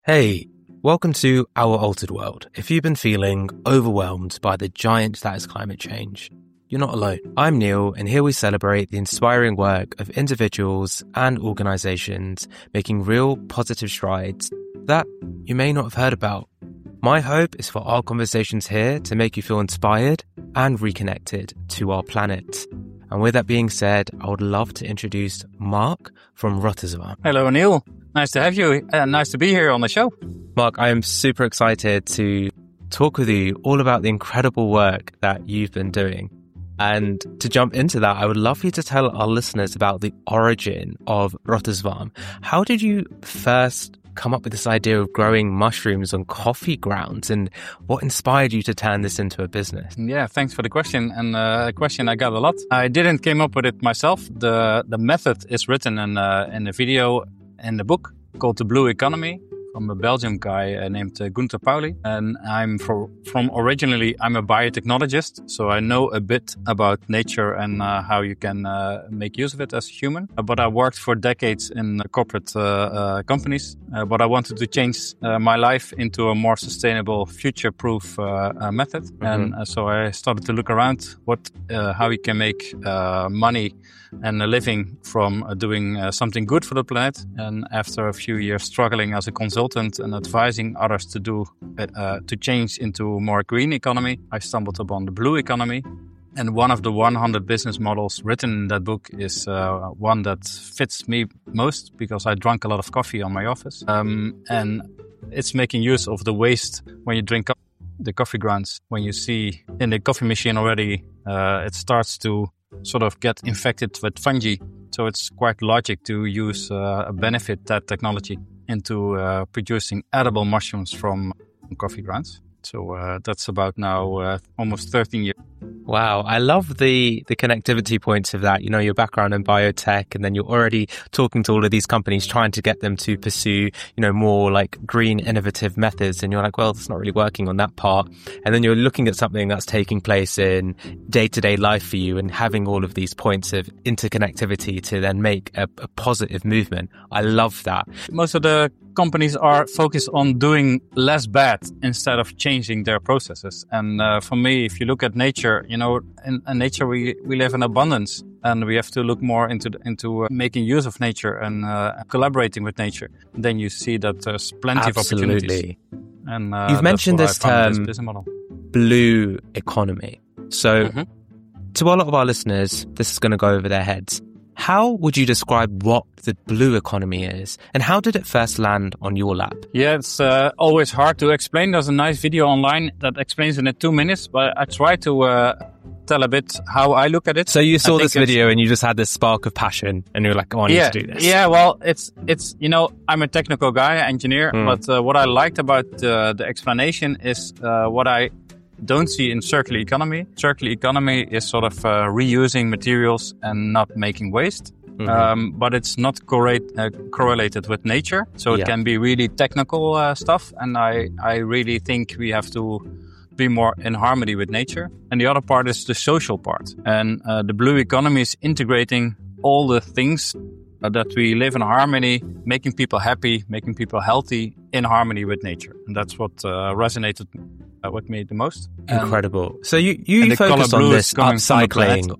Hey, welcome to Our Altered World. If you've been feeling overwhelmed by the giant that is climate change, you're not alone. I'm Neil, and here we celebrate the inspiring work of individuals and organizations making real positive strides that you may not have heard about. My hope is for our conversations here to make you feel inspired and reconnected to our planet. And with that being said, I would love to introduce Mark from Rotterdam. Hello, Neil. Nice to have you. Nice to be here on the show. Mark, I am super excited to talk with you all about the incredible work that you've been doing. And to jump into that, I would love you to tell our listeners about the origin of Rotterdam. How did you first come up with this idea of growing mushrooms on coffee grounds, and what inspired you to turn this into a business? Yeah, thanks for the question. And a question I got a lot. I didn't came up with it myself. The method is written in a video in the book called The Blue Economy from a Belgian guy named Gunther Pauli. And I'm originally I'm a biotechnologist, so I know a bit about nature and how you can make use of it as a human. But I worked for decades in corporate companies. But I wanted to change my life into a more sustainable, future-proof method. Mm-hmm. And so I started to look around how you can make money and a living from doing something good for the planet. And after a few years struggling as a consultant and advising others to change into a more green economy, I stumbled upon the blue economy. And one of the 100 business models written in that book is one that fits me most because I drank a lot of coffee on my office. And it's making use of the waste when you drink the coffee grounds. When you see in the coffee machine already, it starts to sort of get infected with fungi. So it's quite logic to use benefit that technology into producing edible mushrooms from coffee grounds. So that's about now almost 13 years. Wow. I love the connectivity points of that. You know, your background in biotech, and then you're already talking to all of these companies, trying to get them to pursue, more like green, innovative methods. And you're like, well, it's not really working on that part. And then you're looking at something that's taking place in day-to-day life for you and having all of these points of interconnectivity to then make a positive movement. I love that. Most of the companies are focused on doing less bad instead of changing their processes. And for me, if you look at nature, in nature we live in abundance, and we have to look more into making use of nature and collaborating with nature. Then you see that there's plenty of opportunities. And you've mentioned this term, blue economy. So to a lot of our listeners, this is going to go over their heads. How would you describe what the blue economy is, and how did it first land on your lap? Yeah, it's always hard to explain. There's a nice video online that explains it in 2 minutes, but I try to tell a bit how I look at it. So you saw this video and you just had this spark of passion and you're like, oh, I need to do this. Yeah, well, it's I'm a technical guy, engineer, but what I liked about the explanation is what I don't see in circular economy. Circular economy is sort of reusing materials and not making waste. Mm-hmm. But it's not correlated with nature. So it can be really technical stuff. And I really think we have to be more in harmony with nature. And the other part is the social part. And the blue economy is integrating all the things that we live in harmony, making people happy, making people healthy in harmony with nature. And that's what resonated with me the most. Incredible. So you focus on this upcycling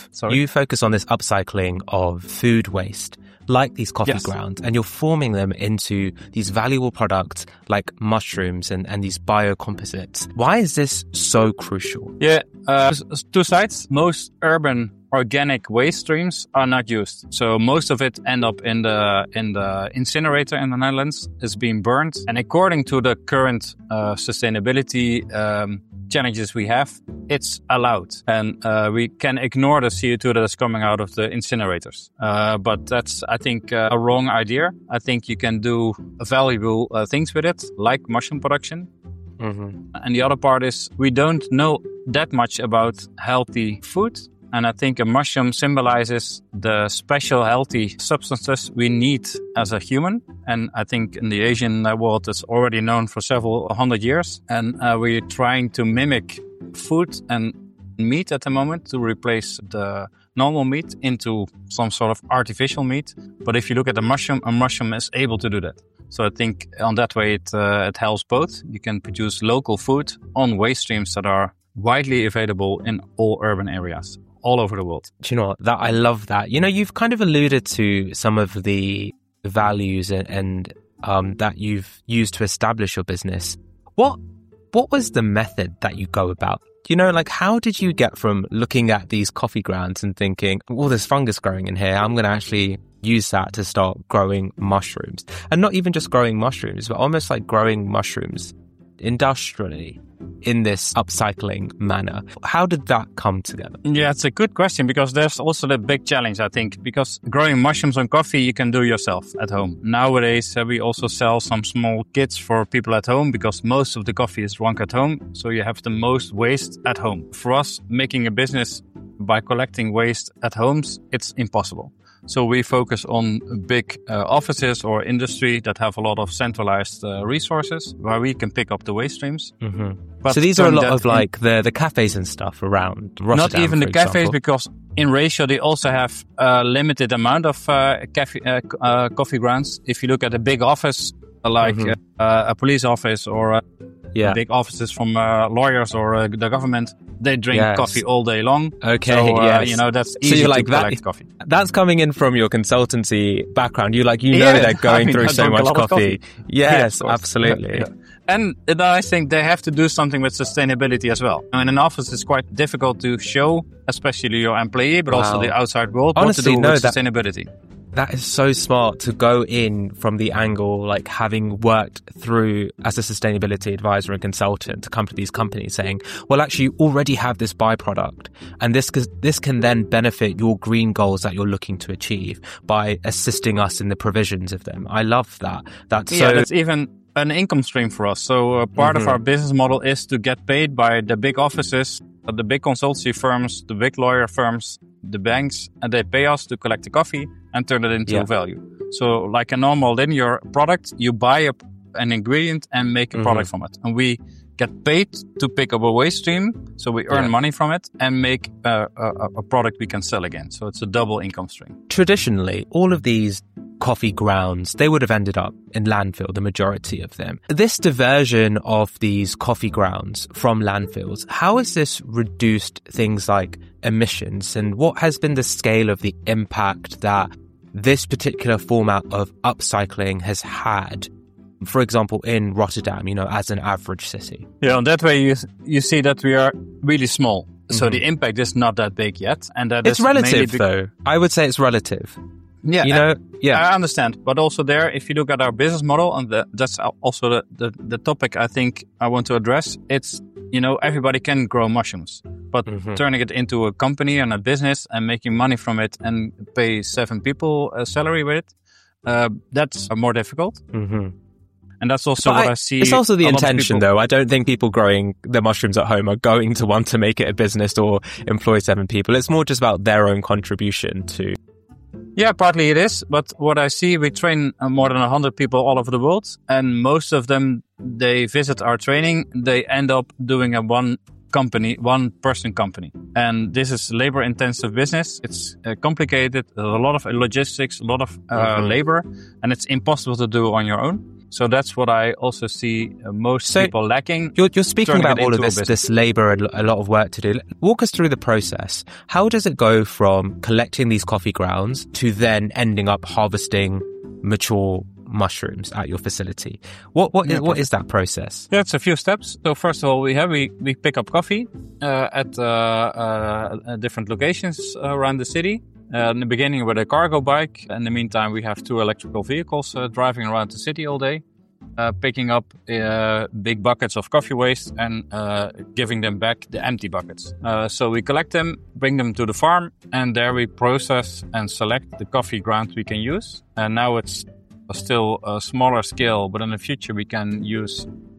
of food waste, like these coffee grounds, and you're forming them into these valuable products like mushrooms and these biocomposites. Why is this so crucial? Yeah, two sides. Most urban organic waste streams are not used. So most of it end up in the incinerator in the Netherlands. It's being burned. And according to the current sustainability challenges we have, it's allowed. And we can ignore the CO2 that is coming out of the incinerators. But that's, I think, a wrong idea. I think you can do valuable things with it, like mushroom production. Mm-hmm. And the other part is we don't know that much about healthy food. And I think a mushroom symbolizes the special healthy substances we need as a human. And I think in the Asian world, it's already known for several 100 years. And we're trying to mimic food and meat at the moment to replace the normal meat into some sort of artificial meat. But if you look at a mushroom is able to do that. So I think on that way it helps both. You can produce local food on waste streams that are widely available in all urban areas all over the world. Do you know what? I love that. You know, you've kind of alluded to some of the values and that you've used to establish your business. What was the method that you go about? You know, like, how did you get from looking at these coffee grounds and thinking, well, there's fungus growing in here, I'm going to actually use that to start growing mushrooms? And not even just growing mushrooms, but almost like growing mushrooms industrially in this upcycling manner. How did that come together? Yeah, it's a good question, because there's also the big challenge, I think, because growing mushrooms on coffee, you can do yourself at home. Nowadays, we also sell some small kits for people at home, because most of the coffee is drunk at home. So you have the most waste at home. For us, making a business by collecting waste at homes, it's impossible. So we focus on big offices or industry that have a lot of centralized resources where we can pick up the waste streams. Mm-hmm. But so these are a lot of like the cafes and stuff around Rotterdam. Not even the cafes, example. Because in ratio they also have a limited amount of coffee grounds. If you look at a big office like a police office or big offices from lawyers or the government, they drink coffee all day long. Okay, so, you know, that's easy to collect coffee. That's coming in from your consultancy background. They're going through so much coffee. Yes, absolutely. Yeah. And I think they have to do something with sustainability as well. In an office, it's quite difficult to show, especially your employee, but also the outside world, honestly, what to do with sustainability. That is so smart to go in from the angle, like having worked through as a sustainability advisor and consultant, to come to these companies saying, well, actually, you already have this byproduct, and this can then benefit your green goals that you're looking to achieve by assisting us in the provisions of them. I love that. That's even an income stream for us. So part of our business model is to get paid by the big offices, the big consultancy firms, the big lawyer firms, the banks, and they pay us to collect the coffee and turn it into value. So like a normal linear product, you buy an ingredient and make a product from it. And we get paid to pick up a waste stream, so we earn money from it and make a product we can sell again. So it's a double income stream. Traditionally, all of these coffee grounds, they would have ended up in landfill, the majority of them. This diversion of these coffee grounds from landfills, how has this reduced things like emissions, and what has been the scale of the impact that this particular format of upcycling has had, for example, in Rotterdam, you know, as an average city? Yeah, and that way you see that we are really small. So the impact is not that big yet. And that it's relative, though. I would say it's relative. Yeah, you know, I understand. But also there, if you look at our business model, and that's also the topic I think I want to address, it's, you know, everybody can grow mushrooms, but turning it into a company and a business and making money from it and pay 7 people a salary with it, that's more difficult. And that's also what I see. It's also the intention, though. I don't think people growing the mushrooms at home are going to want to make it a business or employ 7 people. It's more just about their own contribution to... Yeah, partly it is. But what I see, we train more than 100 people all over the world. And most of them, they visit our training. They end up doing a one-person company. And this is labor-intensive business. It's complicated. There's a lot of logistics, a lot of labor. And it's impossible to do on your own. So that's what I also see most people lacking. You're speaking about all of this labor and a lot of work to do. Walk us through the process. How does it go from collecting these coffee grounds to then ending up harvesting mature mushrooms at your facility? What is that process? Yeah, it's a few steps. So first of all, we pick up coffee at different locations around the city. In the beginning with a cargo bike. In the meantime, we have 2 electrical vehicles driving around the city all day, picking up big buckets of coffee waste and giving them back the empty buckets. So we collect them, bring them to the farm, and there we process and select the coffee ground we can use. And now it's still a smaller scale, but in the future we can use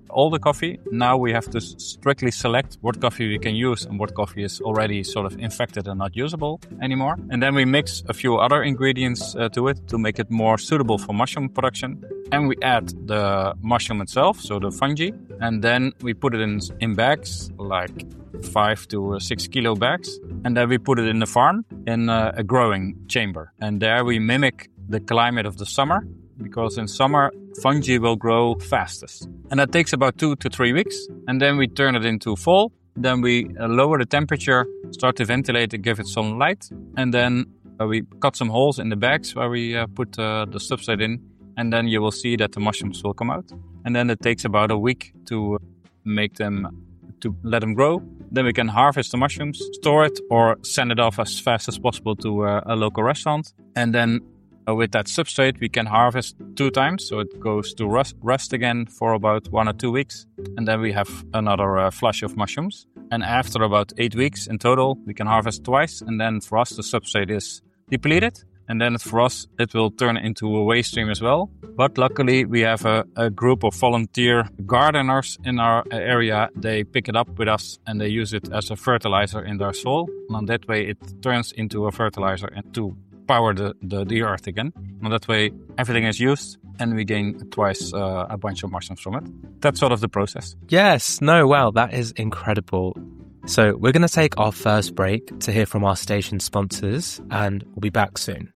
all the coffee. Now we have to strictly select what coffee we can use and what coffee is already sort of infected and not usable anymore. And then we mix a few other ingredients to it to make it more suitable for mushroom production. And we add the mushroom itself, so the fungi, and then we put it in bags, like 5 to 6 kilo bags. And then we put it in the farm in a growing chamber. And there we mimic the climate of the summer, because in summer, fungi will grow fastest. And that takes about 2 to 3 weeks. And then we turn it into fall. Then we lower the temperature, start to ventilate it, give it some light. And then we cut some holes in the bags where we put the substrate in. And then you will see that the mushrooms will come out. And then it takes about a week to let them grow. Then we can harvest the mushrooms, store it, or send it off as fast as possible to a local restaurant. And then with that substrate, we can harvest 2 times. So it goes to rust again for about 1 or 2 weeks. And then we have another flush of mushrooms. And after about 8 weeks in total, we can harvest twice. And then for us, the substrate is depleted. And then for us, it will turn into a waste stream as well. But luckily, we have a group of volunteer gardeners in our area. They pick it up with us and they use it as a fertilizer in their soil. And on that way, it turns into a fertilizer and to power the earth again. And that way, everything is used and we gain twice a bunch of mushrooms from it. That's sort of the process. Yes, no, wow, that is incredible. So we're going to take our first break to hear from our station sponsors and we'll be back soon.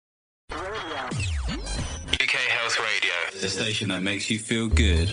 UK Health Radio, the station that makes you feel good.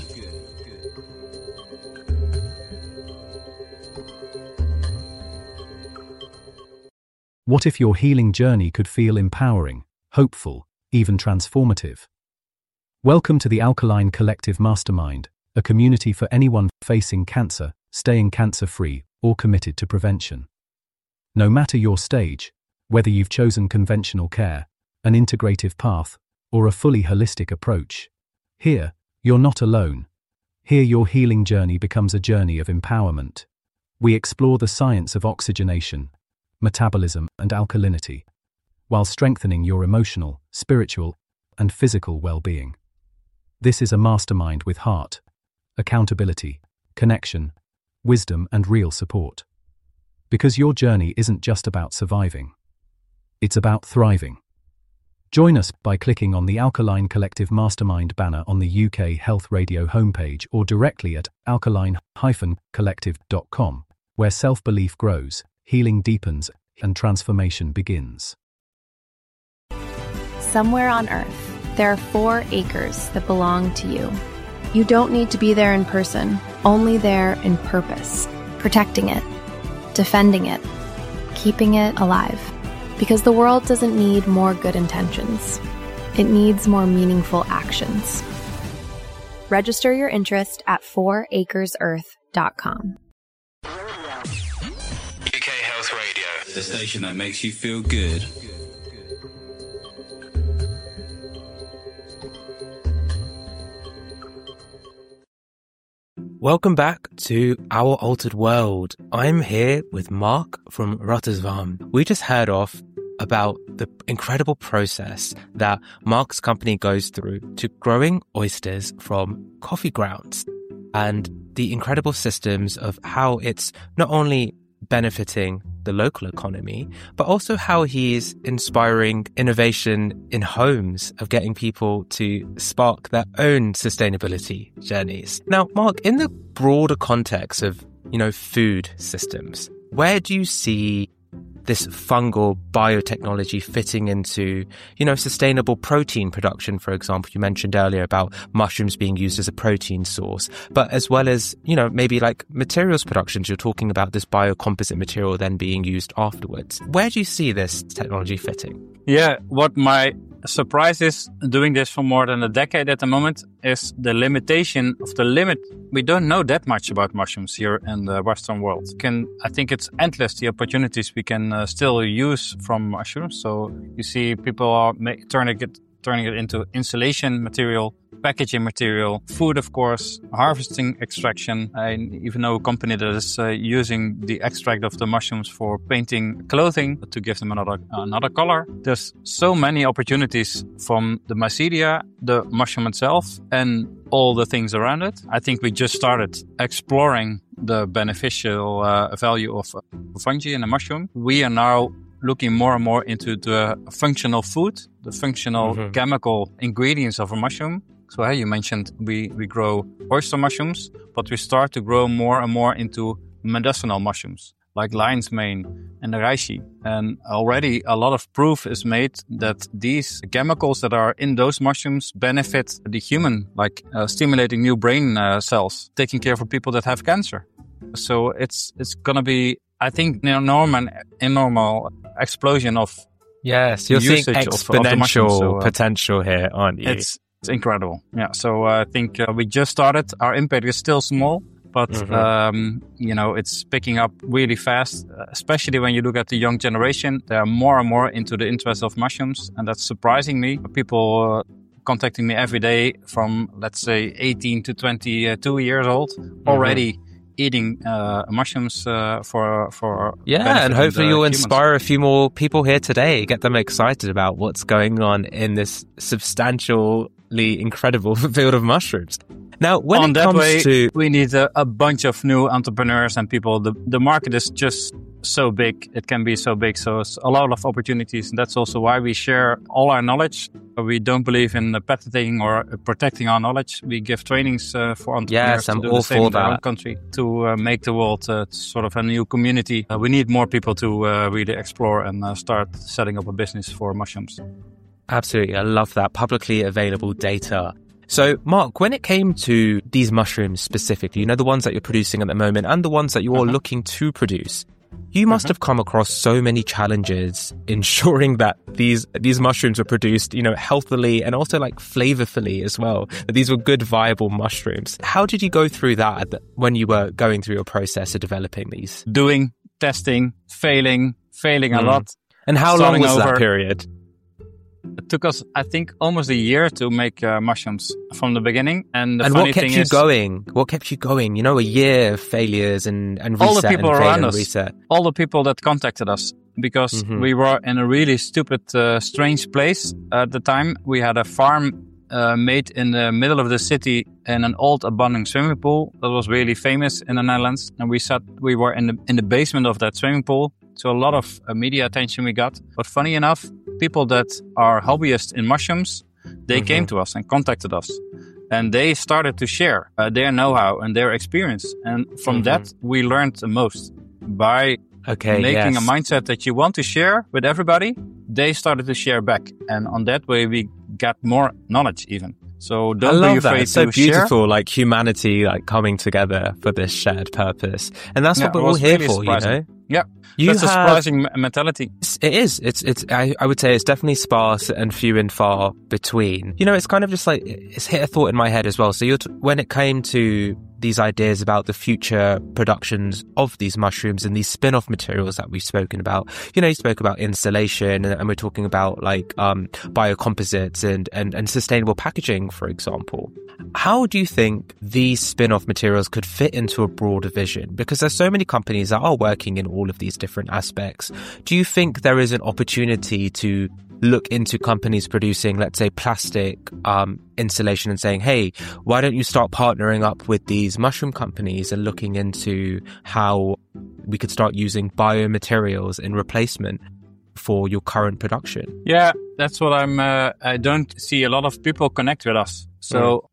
What if your healing journey could feel empowering, hopeful, even transformative? Welcome to the Alkaline Collective Mastermind, a community for anyone facing cancer, staying cancer-free, or committed to prevention. No matter your stage, whether you've chosen conventional care, an integrative path, or a fully holistic approach, here, you're not alone. Here your healing journey becomes a journey of empowerment. We explore the science of oxygenation, metabolism, and alkalinity, while strengthening your emotional, spiritual, and physical well-being. This is a mastermind with heart, accountability, connection, wisdom, and real support. Because your journey isn't just about surviving. It's about thriving. Join us by clicking on the Alkaline Collective Mastermind banner on the UK Health Radio homepage or directly at alkaline-collective.com, where self-belief grows, healing deepens, and transformation begins. Somewhere on Earth, there are 4 acres that belong to you. You don't need to be there in person, only there in purpose, protecting it, defending it, keeping it alive. Because the world doesn't need more good intentions. It needs more meaningful actions. Register your interest at 4acresearth.com. UK Health Radio, the station that makes you feel good. Welcome back to Our Altered World. I'm here with Mark from Rotterdam. We just heard off about the incredible process that Mark's company goes through to growing oysters from coffee grounds and the incredible systems of how it's not only benefiting the local economy, but also how he's inspiring innovation in homes of getting people to spark their own sustainability journeys. Now, Mark, in the broader context of, food systems, where do you see this fungal biotechnology fitting into, sustainable protein production, for example? You mentioned earlier about mushrooms being used as a protein source, but as well as, maybe like materials productions, you're talking about this biocomposite material then being used afterwards. Where do you see this technology fitting? Yeah, what my surprise is, doing this for more than a decade at the moment, is the limitation of the limit. We don't know that much about mushrooms here in the Western world. I think it's endless, the opportunities we can still use from mushrooms. So you see people are turning it turning it into insulation material, packaging material, food, of course, harvesting, extraction. I even know a company that is using the extract of the mushrooms for painting clothing to give them another color. There's so many opportunities from the mycelia, the mushroom itself, and all the things around it. I think we just started exploring the beneficial value of fungi in a mushroom. We are now looking more and more into the functional food, the functional chemical ingredients of a mushroom. So you mentioned we grow oyster mushrooms, but we start to grow more and more into medicinal mushrooms like lion's mane and the reishi. And already a lot of proof is made that these chemicals that are in those mushrooms benefit the human, like stimulating new brain cells, taking care of people that have cancer. So it's going to be, I think, enormous explosion of Yes, you're seeing exponential potential here, aren't you? It's incredible. Yeah. So I think we just started. Our impact is still small, but it's picking up really fast. Especially when you look at the young generation, they are more and more into the interest of mushrooms, and that's surprising me. People contacting me every day from, let's say, 18 to 22 years old already. Eating mushrooms for and hopefully you'll inspire a few more people here today, get them excited about what's going on in this substantially incredible field of mushrooms. Now, when it comes to... we need a bunch of new entrepreneurs and people. The market is just so big. It can be so big. So it's a lot of opportunities. And that's also why we share all our knowledge. We don't believe in patenting or protecting our knowledge. We give trainings for entrepreneurs to do the same in their own country to make the world sort of a new community. We need more people to really explore and start setting up a business for mushrooms. Absolutely. I love that. Publicly available data. So, Mark, when it came to these mushrooms specifically, the ones that you're producing at the moment and the ones that you're looking to produce, you must have come across so many challenges ensuring that these mushrooms were produced, healthily and also like flavorfully as well, that these were good, viable mushrooms. How did you go through that when you were going through your process of developing these? Doing, testing, failing a lot. And how long was that period? It took us, I think, almost a year to make mushrooms from the beginning. And what kept you going? What kept you going? A year of failures and reset all the people around us, reset. All the people that contacted us, because we were in a really stupid, strange place at the time. We had a farm made in the middle of the city in an old abandoned swimming pool that was really famous in the Netherlands. And we were in the basement of that swimming pool. So a lot of media attention we got. But funny enough, people that are hobbyists in mushrooms, they came to us and contacted us. And they started to share their know-how and their experience. And from that, we learned the most. By making a mindset that you want to share with everybody, they started to share back. And on that way, we got more knowledge even. So don't be afraid to share. It's so beautiful, like humanity, like coming together for this shared purpose. And that's what we're all here for, Yeah. That's a surprising mentality. It is. I would say it's definitely sparse and few and far between. It's kind of just like, it's hit a thought in my head as well. So when it came to these ideas about the future productions of these mushrooms and these spin-off materials that we've spoken about, you spoke about insulation and we're talking about like biocomposites and sustainable packaging, for example. How do you think these spin-off materials could fit into a broader vision? Because there's so many companies that are working in all of these different aspects. Do you think there is an opportunity to look into companies producing, let's say, plastic insulation and saying, hey, why don't you start partnering up with these mushroom companies and looking into how we could start using biomaterials in replacement for your current production? Yeah, that's what I don't see a lot of people connect with us. So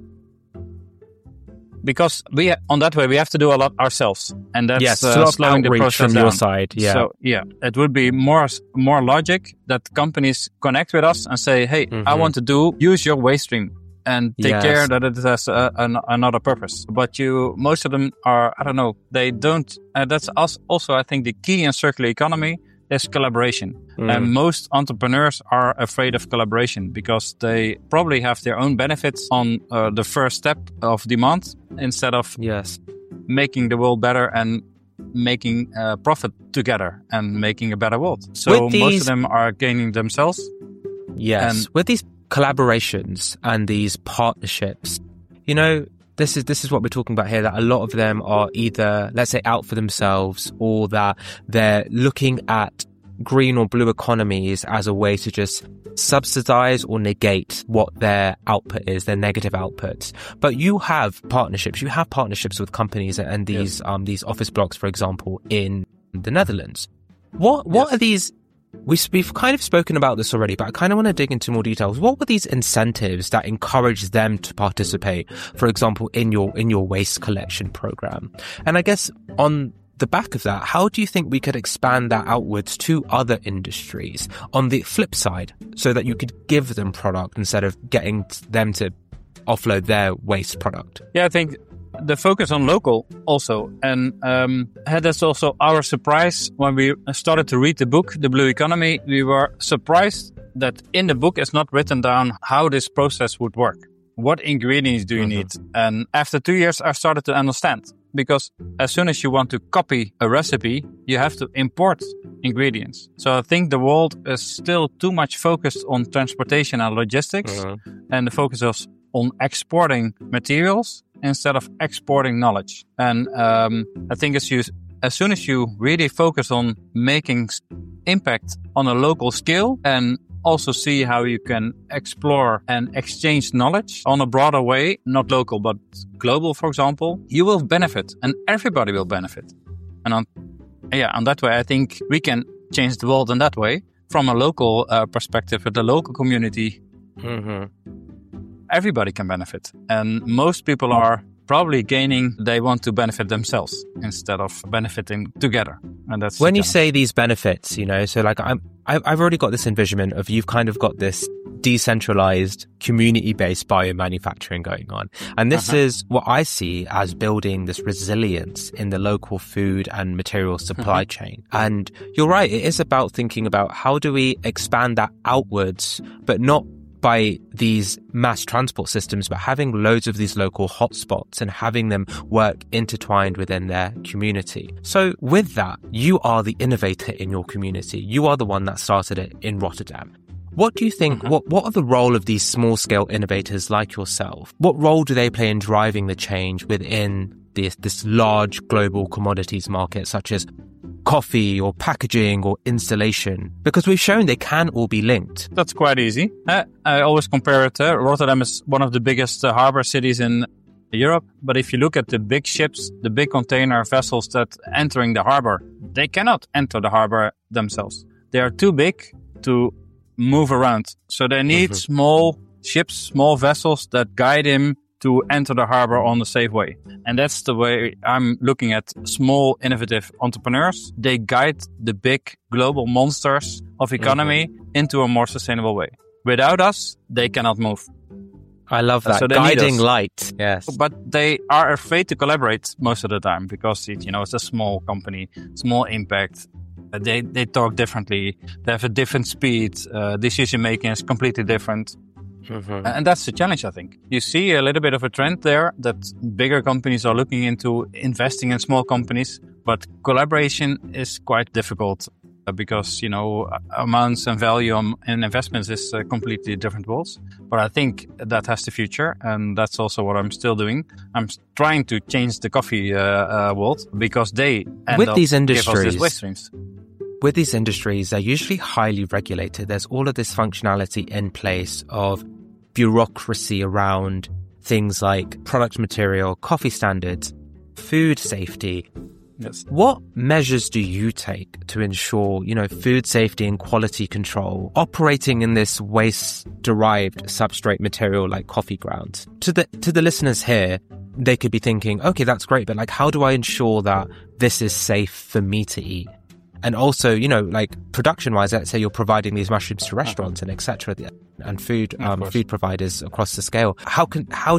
because on that way we have to do a lot ourselves, and that's slowing the process from down. your side. Yeah. So it would be more logic that companies connect with us and say, "Hey, I want to use your waste stream and take care that it has another purpose." But most of them are, I don't know, they don't. That's also, I think, the key in circular economy is collaboration. And most entrepreneurs are afraid of collaboration because they probably have their own benefits on the first step of demand instead of making the world better and making profit together and making a better world. So most of them are gaining themselves. Yes. With these collaborations and these partnerships, you know, this is what we're talking about here, that a lot of them are either, let's say, out for themselves, or that they're looking at green or blue economies as a way to just subsidize or negate what their output is, their negative outputs. But you have partnerships with companies and these office blocks, for example, in the Netherlands. What are these? We've kind of spoken about this already, but I kind of want to dig into more details. What were these incentives that encourage them to participate, for example, in your waste collection program? And I guess on the back of that, how do you think we could expand that outwards to other industries on the flip side, so that you could give them product instead of getting them to offload their waste product? Yeah, I think the focus on local also. And that's also our surprise when we started to read the book, The Blue Economy. We were surprised that in the book it's not written down how this process would work. What ingredients do you need? And after 2 years, I started to understand. Because as soon as you want to copy a recipe, you have to import ingredients. So I think the world is still too much focused on transportation and logistics. And the focus is on exporting materials instead of exporting knowledge. And I think as soon as you really focus on making impact on a local scale and also see how you can explore and exchange knowledge on a broader way, not local, but global, for example, you will benefit and everybody will benefit. And on that way, I think we can change the world in that way from a local perspective with the local community. Everybody can benefit. And most people are probably gaining, they want to benefit themselves instead of benefiting together. And that's when you say these benefits, you know, so like I've already got this envisionment of you've kind of got this decentralized, community-based biomanufacturing going on. And this is what I see as building this resilience in the local food and material supply chain. And you're right, it is about thinking about how do we expand that outwards, but not by these mass transport systems, but having loads of these local hotspots and having them work intertwined within their community. So with that, you are the innovator in your community. You are the one that started it in Rotterdam. What do you think, what are the role of these small-scale innovators like yourself? What role do they play in driving the change within this large global commodities market, such as coffee or packaging or installation? Because we've shown they can all be linked. That's quite easy. I always compare it. Rotterdam is one of the biggest harbor cities in Europe. But if you look at the big ships, the big container vessels that entering the harbor, they cannot enter the harbor themselves. They are too big to move around. So they need small ships, small vessels that guide him to enter the harbor on a safe way. And that's the way I'm looking at small, innovative entrepreneurs. They guide the big global monsters of economy into a more sustainable way. Without us, they cannot move. I love that. So guiding light. Yes. But they are afraid to collaborate most of the time because, it's a small company, small impact. They talk differently. They have a different speed. Decision making is completely different. And that's the challenge, I think. You see a little bit of a trend there that bigger companies are looking into investing in small companies, but collaboration is quite difficult because, amounts and value in investments is completely different worlds. But I think that has the future, and that's also what I'm still doing. I'm trying to change the coffee world because they with these industries, give us these waste streams. With these industries, they're usually highly regulated. There's all of this functionality in place of bureaucracy around things like product material, coffee standards, food safety. Yes. What measures do you take to ensure, food safety and quality control operating in this waste-derived substrate material like coffee grounds? To the listeners here, they could be thinking, okay, that's great, but how do I ensure that this is safe for me to eat? And also, production-wise, let's say you're providing these mushrooms to restaurants and etc. and food providers across the scale. How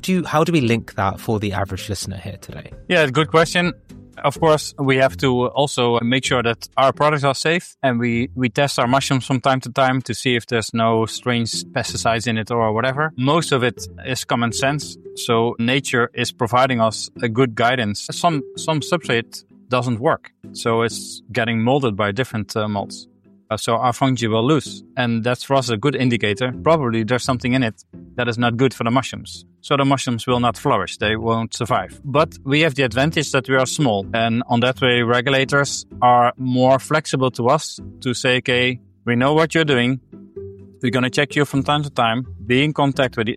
do we link that for the average listener here today? Yeah, good question. Of course, we have to also make sure that our products are safe, and we test our mushrooms from time to time to see if there's no strange pesticides in it or whatever. Most of it is common sense, so nature is providing us a good guidance. Some substrate doesn't work, so it's getting molded by different molds. So our fungi will lose. And that's for us a good indicator. Probably there's something in it that is not good for the mushrooms. So the mushrooms will not flourish. They won't survive. But we have the advantage that we are small. And on that way, regulators are more flexible to us to say, okay, we know what you're doing. We're going to check you from time to time. Be in contact with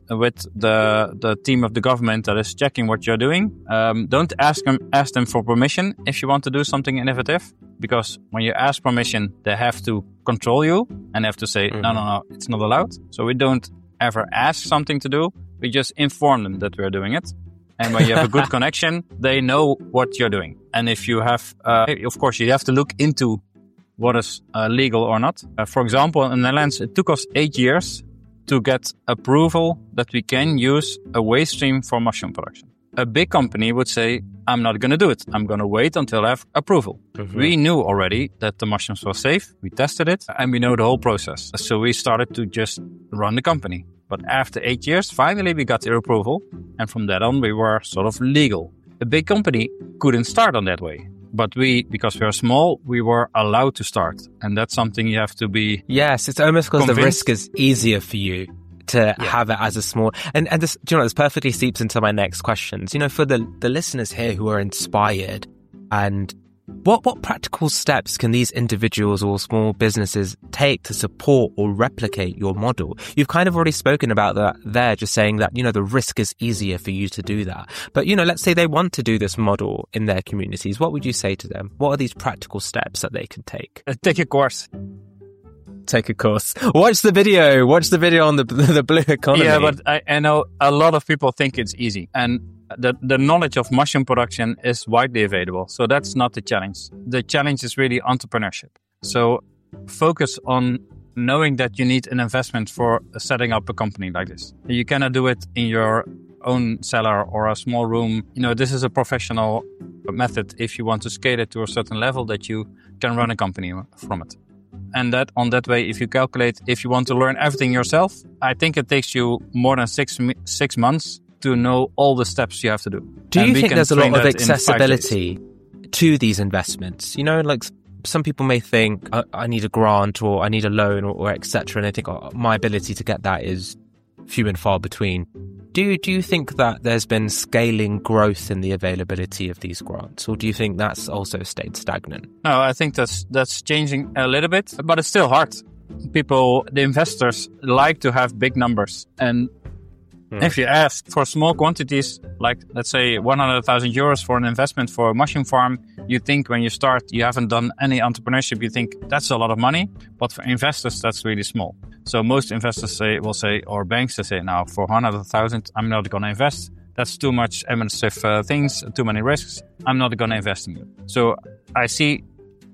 the team of the government that is checking what you're doing. Don't ask them for permission if you want to do something innovative, because when you ask permission, they have to control you and have to say, no, it's not allowed. So we don't ever ask something to do. We just inform them that we're doing it. And when you have a good connection, they know what you're doing. And if you have, of course, you have to look into what is legal or not. For example, in the Netherlands, it took us 8 years to get approval that we can use a waste stream for mushroom production. A big company would say, I'm not going to do it. I'm going to wait until I have approval. We knew already that the mushrooms were safe. We tested it and we know the whole process. So we started to just run the company. But after 8 years, finally we got the approval. And from that on, we were sort of legal. A big company couldn't start on that way. But because we are small, we were allowed to start. And that's something you have to be Yes, it's almost because the risk is easier for you to have it as a small... And this, do you know, this perfectly seeps into my next questions. You know, for the listeners here who are inspired, and what practical steps can these individuals or small businesses take to support or replicate your model? You've kind of already spoken about that there, just saying that, you know, the risk is easier for you to do that. But, you know, let's say they want to do this model in their communities. What would you say to them? What are these practical steps that they can take? Take a course. Take a course. Watch the video on the blue economy. Yeah, but I know a lot of people think it's easy. And the knowledge of mushroom production is widely available. So that's not the challenge. The challenge is really entrepreneurship. So focus on knowing that you need an investment for setting up a company like this. You cannot do it in your own cellar or a small room. You know, this is a professional method if you want to scale it to a certain level that you can run a company from it. And that on that way, if you calculate, if you want to learn everything yourself, I think it takes you more than six months to know all the steps you have to do. Do you think there's a lot of accessibility to these investments? You know, like some people may think, I need a grant or I need a loan or et cetera. And they think, my ability to get that is few and far between. Do you think that there's been scaling growth in the availability of these grants, or do you think that's also stayed stagnant? No, I think that's changing a little bit, but it's still hard. The investors like to have big numbers. And if you ask for small quantities, like let's say 100,000 euros for an investment for a mushroom farm, you think when you start, you haven't done any entrepreneurship, you think that's a lot of money. But for investors, that's really small. So most investors will say, or banks say, now for 100,000, I'm not going to invest. That's too much administrative things, too many risks. I'm not going to invest in you. So I see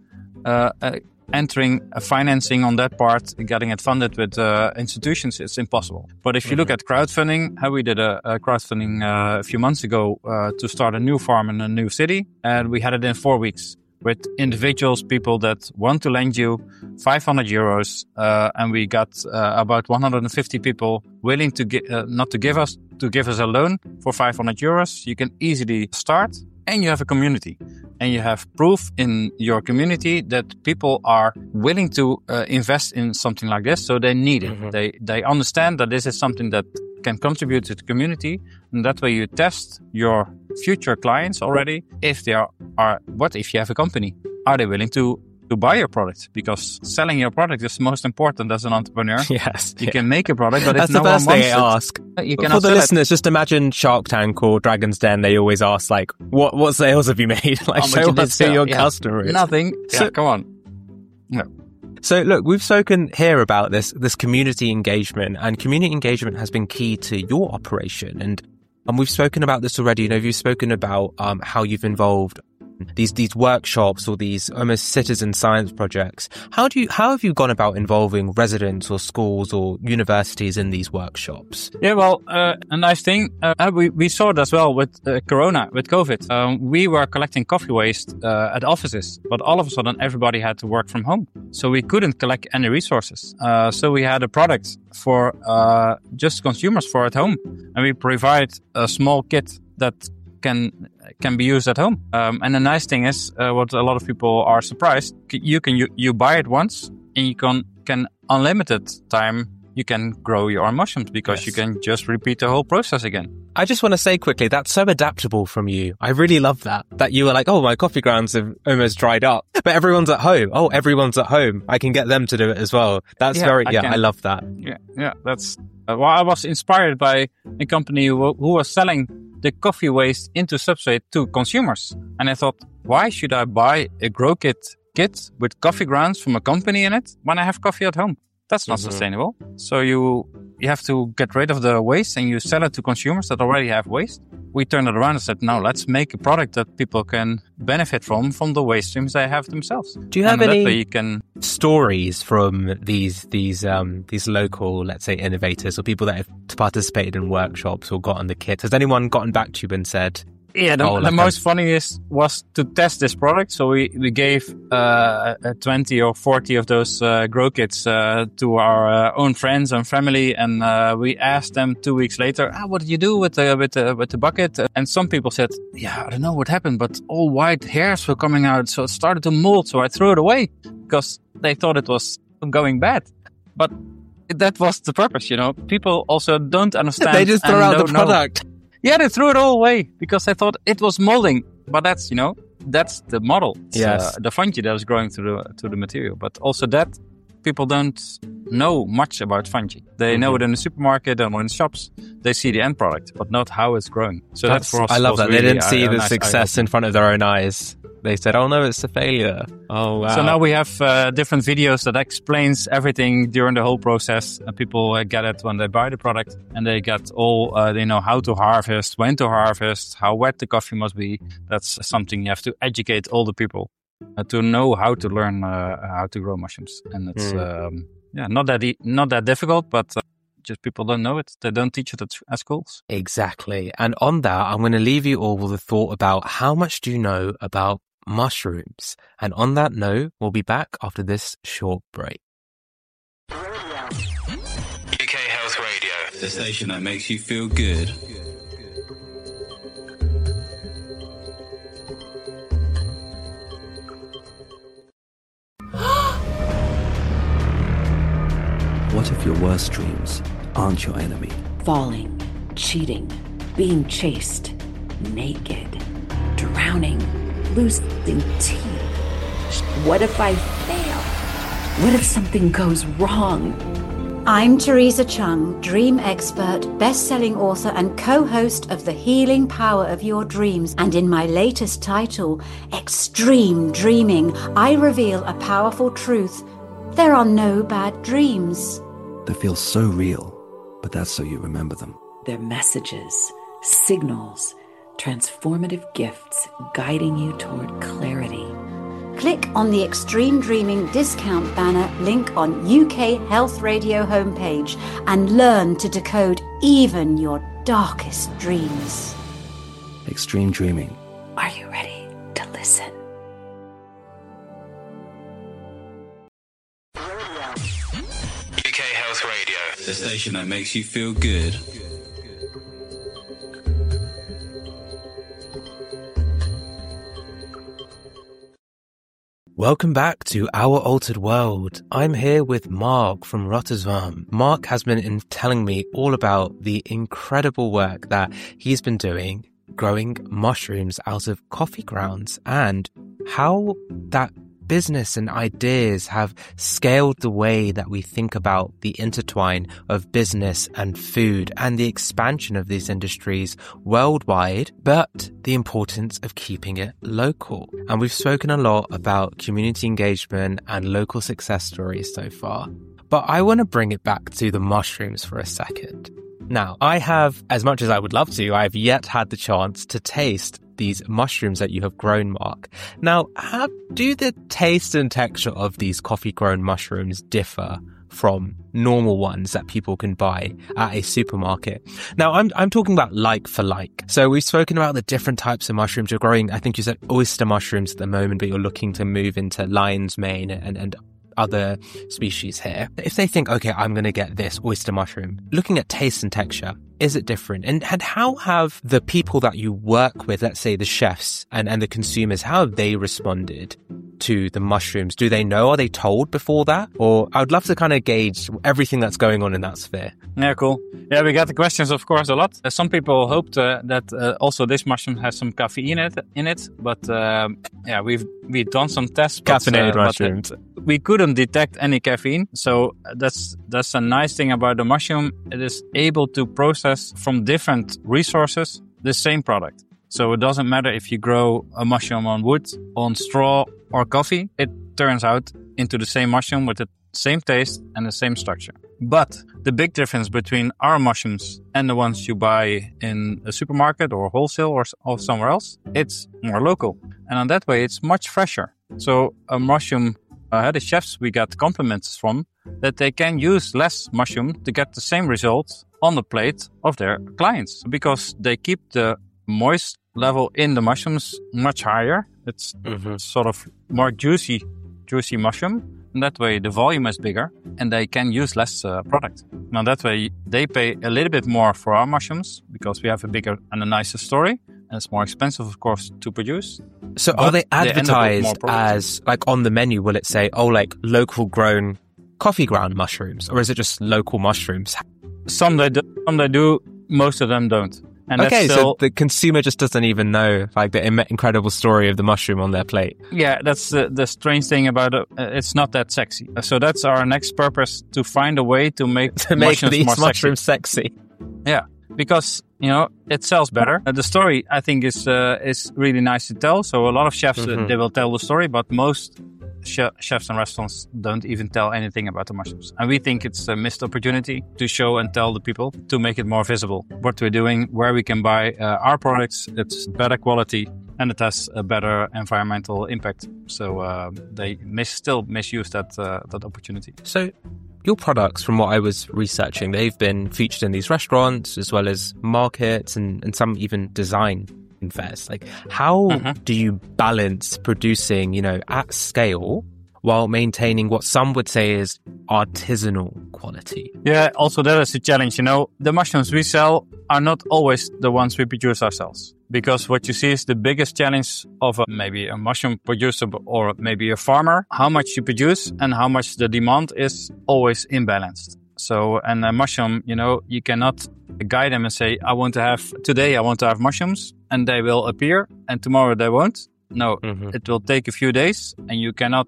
entering a financing on that part, getting it funded with institutions, it's impossible. But if you look at crowdfunding, how we did a crowdfunding a few months ago to start a new farm in a new city, and we had it in 4 weeks with individuals, people that want to lend you 500 euros, and we got about 150 people willing to give us a loan for 500 euros. You can easily start, and you have a community. And you have proof in your community that people are willing to invest in something like this, so they need it. They understand that this is something that can contribute to the community, and that way you test your future clients already. If they if you have a company, are they willing to buy your product? Because selling your product is most important as an entrepreneur. Yes. You can make a product, but that's if no the first one thing wants I ask. you For the listeners, just imagine Shark Tank or Dragon's Den. They always ask, like, what sales have you made? Like, show us who your customer is. Nothing. So, come on. No. So look, we've spoken here about this community engagement, and community engagement has been key to your operation. And we've spoken about this already. You know, you've spoken about how you've involved these workshops or these almost citizen science projects. How have you gone about involving residents or schools or universities in these workshops? Yeah, well, a nice thing, we saw it as well with Corona, with COVID. We were collecting coffee waste at offices, but all of a sudden everybody had to work from home. So we couldn't collect any resources. So we had a product for just consumers for at home. And we provide a small kit that can be used at home. And the nice thing is, what a lot of people are surprised, you buy it once and you can unlimited time you can grow your own mushrooms because you can just repeat the whole process again. I just want to say quickly, that's so adaptable from you. I really love that you were like, oh, my coffee grounds have almost dried up, but everyone's at home. Oh, everyone's at home. I can get them to do it as well. That's I love that. Yeah, that's, well, I was inspired by a company who was selling the coffee waste into substrate to consumers. And I thought, why should I buy a grow kit with coffee grounds from a company in it when I have coffee at home? That's not sustainable. So you have to get rid of the waste and you sell it to consumers that already have waste. We turned it around and said, no, let's make a product that people can benefit from the waste streams they have themselves. Do you have any stories from these local, let's say, innovators or people that have participated in workshops or got on the kit? Has anyone gotten back to you and said... Yeah, the most funniest was to test this product. So we gave 20 or 40 of those grow kits to our own friends and family, and we asked them 2 weeks later, what did you do with the bucket? And some people said, yeah, I don't know what happened, but all white hairs were coming out, so it started to mold. So I threw it away because they thought it was going bad. But that was the purpose, People also don't understand. They just throw out the product. Yeah, they threw it all away because they thought it was molding. But that's, that's the model. It's, the fungi that is growing to the material. But also that people don't know much about fungi. They know it in the supermarket and in the shops. They see the end product, but not how it's growing. So that's for us. I love that. Really they didn't see the success in front of their own eyes. They said, oh no, it's a failure. Oh, wow. So now we have different videos that explains everything during the whole process. And people get it when they buy the product. And they get all, they know how to harvest, when to harvest, how wet the coffee must be. That's something you have to educate all the people to know how to learn how to grow mushrooms. And it's not that difficult, but just people don't know it. They don't teach it at schools. Exactly. And on that, I'm going to leave you all with a thought about how much do you know about mushrooms. And on that note, we'll be back after this short break. UK Health Radio, the station that makes you feel good. What if your worst dreams aren't your enemy? Falling, cheating, being chased, naked, drowning, losing teeth. What if I fail? What if something goes wrong? I'm Teresa Chung, dream expert, best-selling author and co-host of The Healing Power of Your Dreams. And in my latest title, Extreme Dreaming, I reveal a powerful truth. There are no bad dreams. They feel so real, but that's so you remember them. They're messages, signals, transformative gifts guiding you toward clarity. Click on the Extreme Dreaming discount banner link on UK Health Radio homepage and learn to decode even your darkest dreams. Extreme Dreaming. Are you ready to listen? UK Health Radio, the station that makes you feel good. Welcome back to Our Altered World. I'm here with Mark from Rotterdam. Mark has been telling me all about the incredible work that he's been doing growing mushrooms out of coffee grounds and how that business and ideas have scaled the way that we think about the intertwine of business and food and the expansion of these industries worldwide, but the importance of keeping it local. And we've spoken a lot about community engagement and local success stories so far. But I want to bring it back to the mushrooms for a second. Now, I have, as much as I would love to, I've yet had the chance to taste these mushrooms that you have grown, Mark. Now, how do the taste and texture of these coffee-grown mushrooms differ from normal ones that people can buy at a supermarket? Now, I'm talking about like for like. So we've spoken about the different types of mushrooms you're growing. I think you said oyster mushrooms at the moment, but you're looking to move into lion's mane and other species here. If they think, okay, I'm going to get this oyster mushroom, looking at taste and texture, is it different? And how have the people that you work with, let's say the chefs and the consumers, how have they responded to the mushrooms? Do they know? Are they told before that? Or I would love to kind of gauge everything that's going on in that sphere. Yeah, cool. Yeah, we get the questions, of course, a lot. Some people hoped that also this mushroom has some caffeine in it. But yeah, we've done some tests. Caffeinated mushrooms. We couldn't detect any caffeine. So that's a nice thing about the mushroom. It is able to process from different resources the same product. So it doesn't matter if you grow a mushroom on wood, on straw or coffee, it turns out into the same mushroom with the same taste and the same structure. But the big difference between our mushrooms and the ones you buy in a supermarket or wholesale or somewhere else, it's more local. And on that way, it's much fresher. So a mushroom, the chefs we got compliments from that they can use less mushroom to get the same results on the plate of their clients because they keep the moist level in the mushrooms much higher. It's sort of more juicy mushroom. And that way the volume is bigger and they can use less product. Now that way they pay a little bit more for our mushrooms because we have a bigger and a nicer story. And it's more expensive, of course, to produce. So are they advertised as, like on the menu, will it say, oh, like local grown coffee ground mushrooms? Or is it just local mushrooms? Some they do, most of them don't. And okay, so the consumer just doesn't even know like the incredible story of the mushroom on their plate. Yeah, that's the strange thing about it. It's not that sexy. So that's our next purpose, to find a way to make these mushrooms sexy. Yeah, because it sells better. The story, I think, is really nice to tell. So a lot of chefs they will tell the story, but most chefs and restaurants don't even tell anything about the mushrooms. And we think it's a missed opportunity to show and tell the people, to make it more visible what we're doing, where we can buy our products. It's better quality and it has a better environmental impact. So they still misuse that opportunity. So your products, from what I was researching, they've been featured in these restaurants as well as markets and some even design fairs. Like, how do you balance producing, at scale while maintaining what some would say is artisanal quality? Yeah, also that is a challenge. The mushrooms we sell are not always the ones we produce ourselves. Because what you see is the biggest challenge of maybe a mushroom producer or maybe a farmer, how much you produce and how much the demand is always imbalanced. So, and a mushroom, you cannot guide them and say, today I want to have mushrooms, and they will appear, and tomorrow they won't. No, it will take a few days, and you can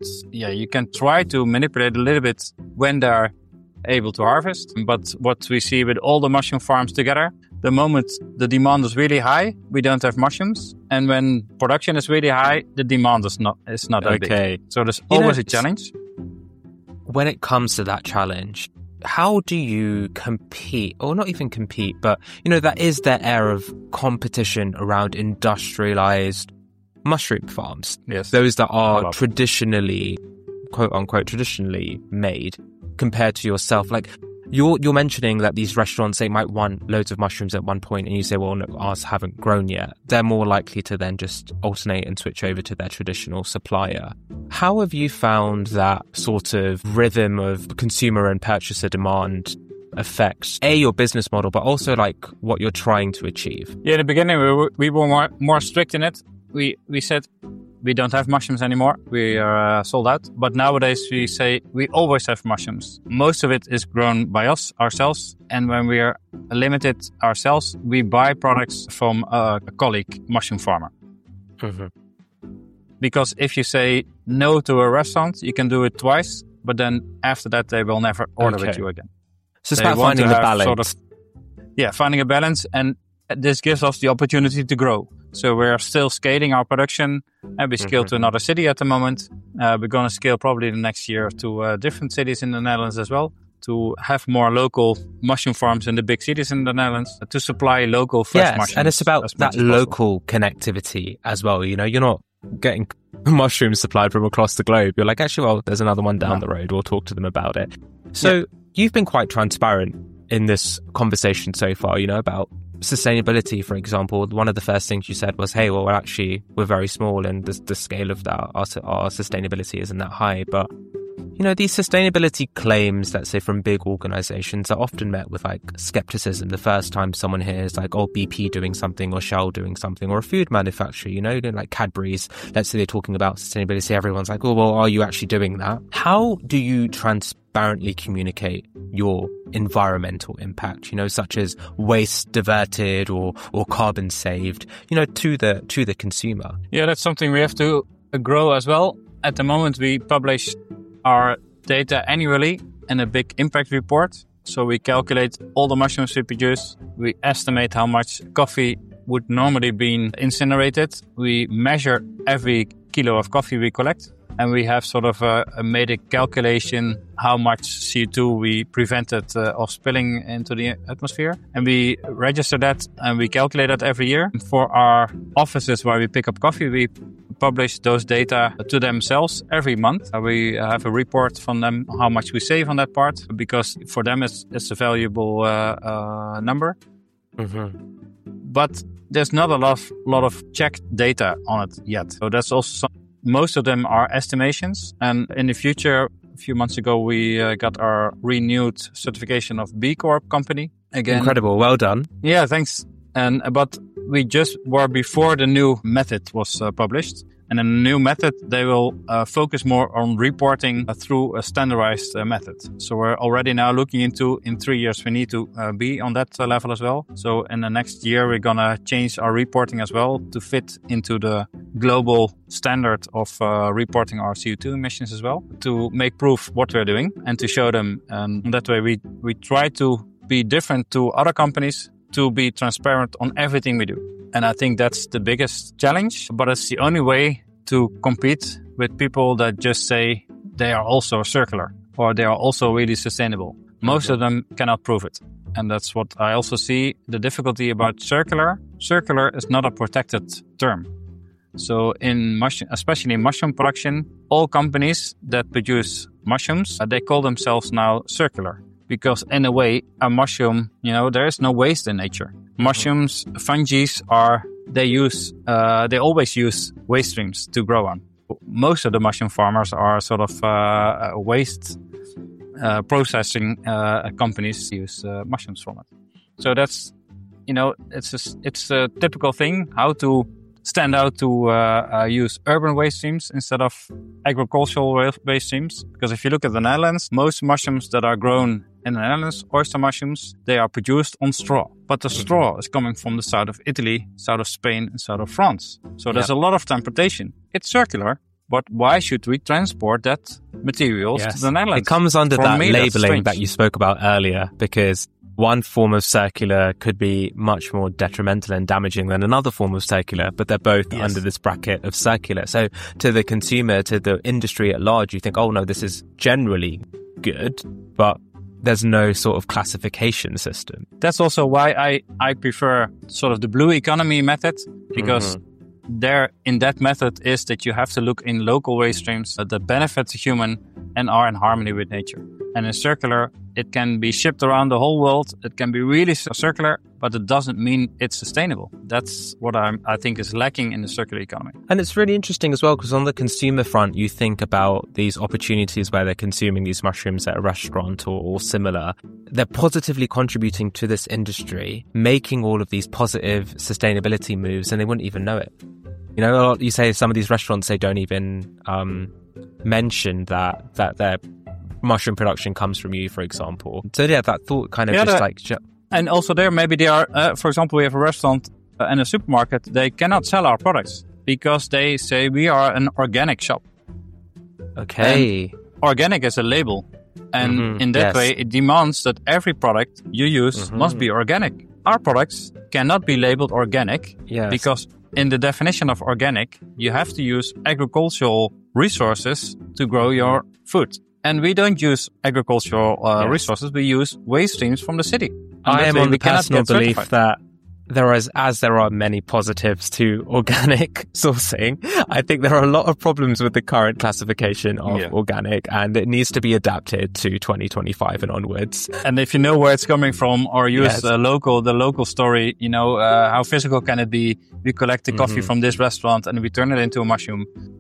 try to manipulate a little bit when they're able to harvest. But what we see with all the mushroom farms together, the moment the demand is really high, we don't have mushrooms. And when production is really high, the demand is not that big. So there's always a challenge. When it comes to that challenge, how do you compete, or not even compete, but, that is their air of competition around industrialized mushroom farms. Yes. Those that are traditionally, quote unquote, traditionally made compared to yourself. Like, you're mentioning that these restaurants, they might want loads of mushrooms at one point and you say, well, no, ours haven't grown yet. They're more likely to then just alternate and switch over to their traditional supplier. How have you found that sort of rhythm of consumer and purchaser demand affects your business model, but also like what you're trying to achieve? Yeah, in the beginning we were more strict in it. We said we don't have mushrooms anymore. We are sold out. But nowadays we say we always have mushrooms. Most of it is grown by us ourselves. And when we are limited ourselves, we buy products from a colleague mushroom farmer. Because if you say no to a restaurant, you can do it twice. But then after that, they will never order with you again. So it's about finding the balance. Finding a balance. And this gives us the opportunity to grow. So we're still scaling our production, and we scale to another city at the moment. We're going to scale probably the next year to different cities in the Netherlands as well, to have more local mushroom farms in the big cities in the Netherlands, to supply local fresh mushrooms. And it's about that local connectivity as well. You're not getting mushrooms supplied from across the globe. You're like, actually, well, there's another one down the road. We'll talk to them about it. So you've been quite transparent in this conversation so far, about sustainability, for example. One of the first things you said was, hey, well, we're very small and the scale of that, our sustainability isn't that high. But These sustainability claims, let's say from big organizations, are often met with like skepticism the first time someone hears like, oh, BP doing something or Shell doing something or a food manufacturer, like Cadbury's, let's say they're talking about sustainability. Everyone's like, oh, well, are you actually doing that? How do you transparently communicate your environmental impact, such as waste diverted or carbon saved, to the consumer? Yeah, that's something we have to grow as well. At the moment, we publish our data annually in a big impact report. So we calculate all the mushrooms we produce. We estimate how much coffee would normally be incinerated. We measure every kilo of coffee we collect. And we have sort of made a calculation how much CO2 we prevented of spilling into the atmosphere. And we register that and we calculate that every year. For our offices where we pick up coffee, we publish those data to themselves every month. We have a report from them how much we save on that part, because for them it's a valuable number. Mm-hmm. But there's not a lot of checked data on it yet. So that's also most of them are estimations. And in the future, a few months ago, we got our renewed certification of B Corp company again. Incredible. Well done. Yeah, thanks. But we just were before the new method was published. And in the new method, they will focus more on reporting through a standardized method. So we're already now looking into, in 3 years, we need to be on that level as well. So in the next year, we're going to change our reporting as well to fit into the global standard of reporting our CO2 emissions as well, to make proof what we're doing and to show them. And that way, we try to be different to other companies, to be transparent on everything we do. And I think that's the biggest challenge, but it's the only way to compete with people that just say they are also circular or they are also really sustainable. Most of them cannot prove it. And that's what I also see the difficulty about circular. Circular is not a protected term. So especially in mushroom production, all companies that produce mushrooms, they call themselves now circular. Because in a way, a mushroom, there is no waste in nature. Mushrooms, fungi they always use waste streams to grow on. Most of the mushroom farmers are sort of waste processing companies use mushrooms from it. So that's, it's a typical thing how to stand out to use urban waste streams instead of agricultural waste streams. Because if you look at the Netherlands, most mushrooms that are grown in the Netherlands, oyster mushrooms, they are produced on straw. But the straw is coming from the south of Italy, south of Spain, and south of France. So there's a lot of transportation. It's circular, but why should we transport that materials to the Netherlands? It comes under that labeling that you spoke about earlier, because one form of circular could be much more detrimental and damaging than another form of circular, but they're both under this bracket of circular. So to the consumer, to the industry at large, you think, oh no, this is generally good, but there's no sort of classification system. That's also why I prefer sort of the blue economy method, because there in that method is that you have to look in local waste streams that benefit the human and are in harmony with nature. And in circular, it can be shipped around the whole world. It can be really circular, but it doesn't mean it's sustainable. That's what I think is lacking in the circular economy. And it's really interesting as well, because on the consumer front, you think about these opportunities where they're consuming these mushrooms at a restaurant or similar. They're positively contributing to this industry, making all of these positive sustainability moves, and they wouldn't even know it. You say some of these restaurants, they don't even mention that their mushroom production comes from you, for example. So that thought kind of And also there, maybe they are, for example, we have a restaurant and a supermarket, they cannot sell our products because they say we are an organic shop. Okay. And organic is a label. And in that way, it demands that every product you use must be organic. Our products cannot be labeled organic because in the definition of organic, you have to use agricultural resources to grow your food. And we don't use agricultural resources. We use waste streams from the city. And I am on the personal belief that there are many positives to organic sourcing, I think there are a lot of problems with the current classification of organic, and it needs to be adapted to 2025 and onwards. And if you know where it's coming from, or use the local story, how physical can it be? We collect the coffee from this restaurant and we turn it into a mushroom.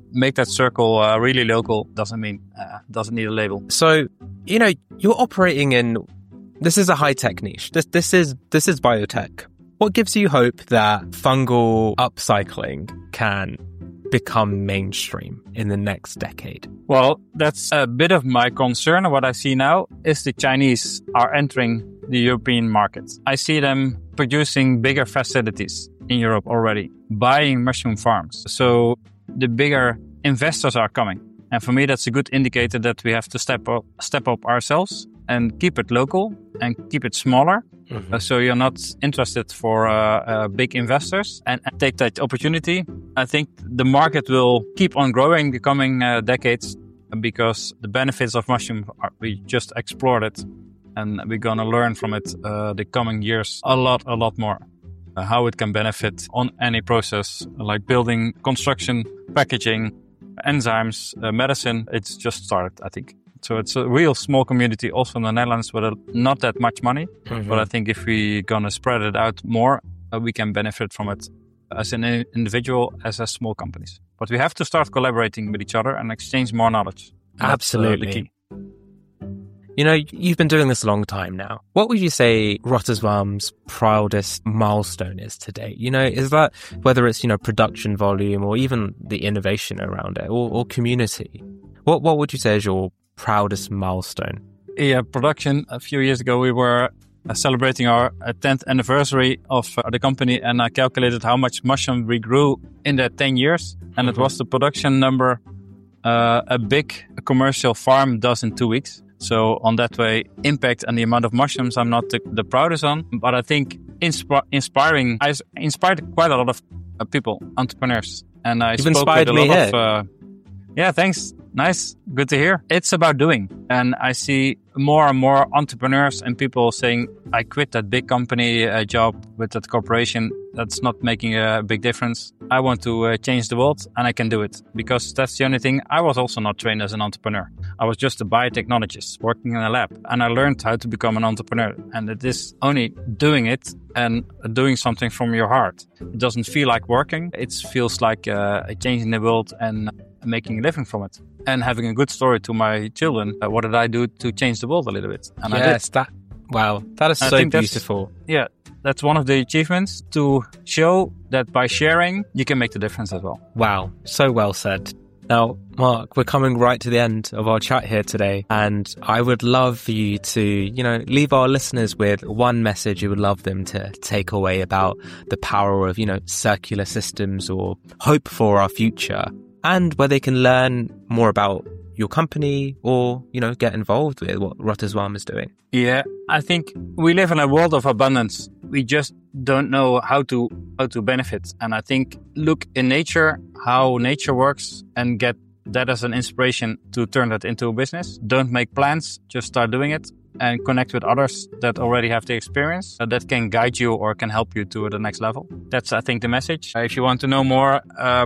make that circle really local doesn't need a label. So, you're operating in, this is a high-tech niche. This is biotech. What gives you hope that fungal upcycling can become mainstream in the next decade? Well, that's a bit of my concern. What I see now is the Chinese are entering the European market. I see them producing bigger facilities in Europe already, buying mushroom farms. So the bigger investors are coming. And for me, that's a good indicator that we have to step up ourselves and keep it local and keep it smaller. Mm-hmm. So you're not interested for big investors and take that opportunity. I think the market will keep on growing the coming decades because the benefits of mushroom, we just explored it and we're going to learn from it the coming years a lot more. How it can benefit on any process like building, construction, packaging, enzymes, medicine. It's just started, I think. So it's a real small community also in the Netherlands with not that much money. Mm-hmm. But I think if we're going to spread it out more, we can benefit from it as an individual, as small companies. But we have to start collaborating with each other and exchange more knowledge. Absolutely. That's the key. You've been doing this a long time now. What would you say Rotterdam's proudest milestone is today? Is that whether it's, production volume or even the innovation around it or community? What would you say is your proudest milestone? Yeah, production. A few years ago, we were celebrating our 10th anniversary of the company, and I calculated how much mushroom we grew in that 10 years. And it was the production number a big commercial farm does in 2 weeks. So on that way, impact and the amount of mushrooms I'm not the proudest on, but I think inspiring. I inspired quite a lot of people, entrepreneurs, and I spoke with a lot of. Yeah, thanks. Nice. Good to hear. It's about doing. And I see more and more entrepreneurs and people saying, I quit that big company job with that corporation. That's not making a big difference. I want to change the world and I can do it because that's the only thing. I was also not trained as an entrepreneur. I was just a biotechnologist working in a lab and I learned how to become an entrepreneur. And it is only doing it and doing something from your heart. It doesn't feel like working. It feels like changing the world and making a living from it. And having a good story to my children. What did I do to change the world a little bit? And yes, that is so beautiful. That's one of the achievements, to show that by sharing, you can make the difference as well. Wow, so well said. Now, Mark, we're coming right to the end of our chat here today, and I would love for you to, leave our listeners with one message you would love them to take away about the power of, circular systems or hope for our future, and where they can learn more about your company or, get involved with what Rotterdam is doing. Yeah, I think we live in a world of abundance. We just don't know how to benefit. And I think look in nature, how nature works, and get that as an inspiration to turn that into a business. Don't make plans, just start doing it and connect with others that already have the experience that can guide you or can help you to the next level. That's, I think, the message. If you want to know more,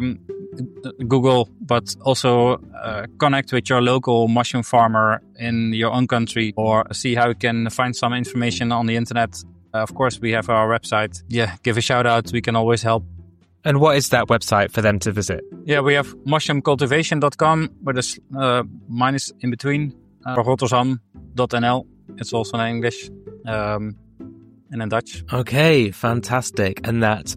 Google, but also connect with your local mushroom farmer in your own country or see how you can find some information on the internet. Of course, we have our website. Yeah, give a shout out. We can always help. And what is that website for them to visit? Yeah, we have mushroomcultivation.com with a minus in between. Rotterdam.nl. It's also in English and in Dutch. Okay, fantastic. And that's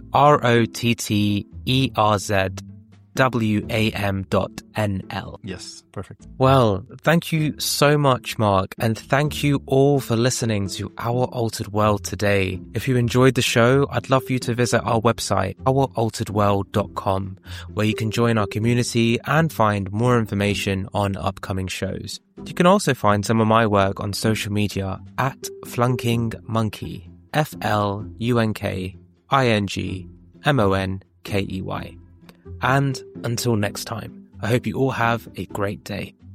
ROTTERZWAM.NL. Yes, perfect. Well, thank you so much, Mark, and thank you all for listening to Our Altered World today. If you enjoyed the show, I'd love for you to visit our website, ouralteredworld.com, where you can join our community and find more information on upcoming shows. You can also find some of my work on social media at Flunking Monkey, FLUNKINGMONKEY. And until next time, I hope you all have a great day.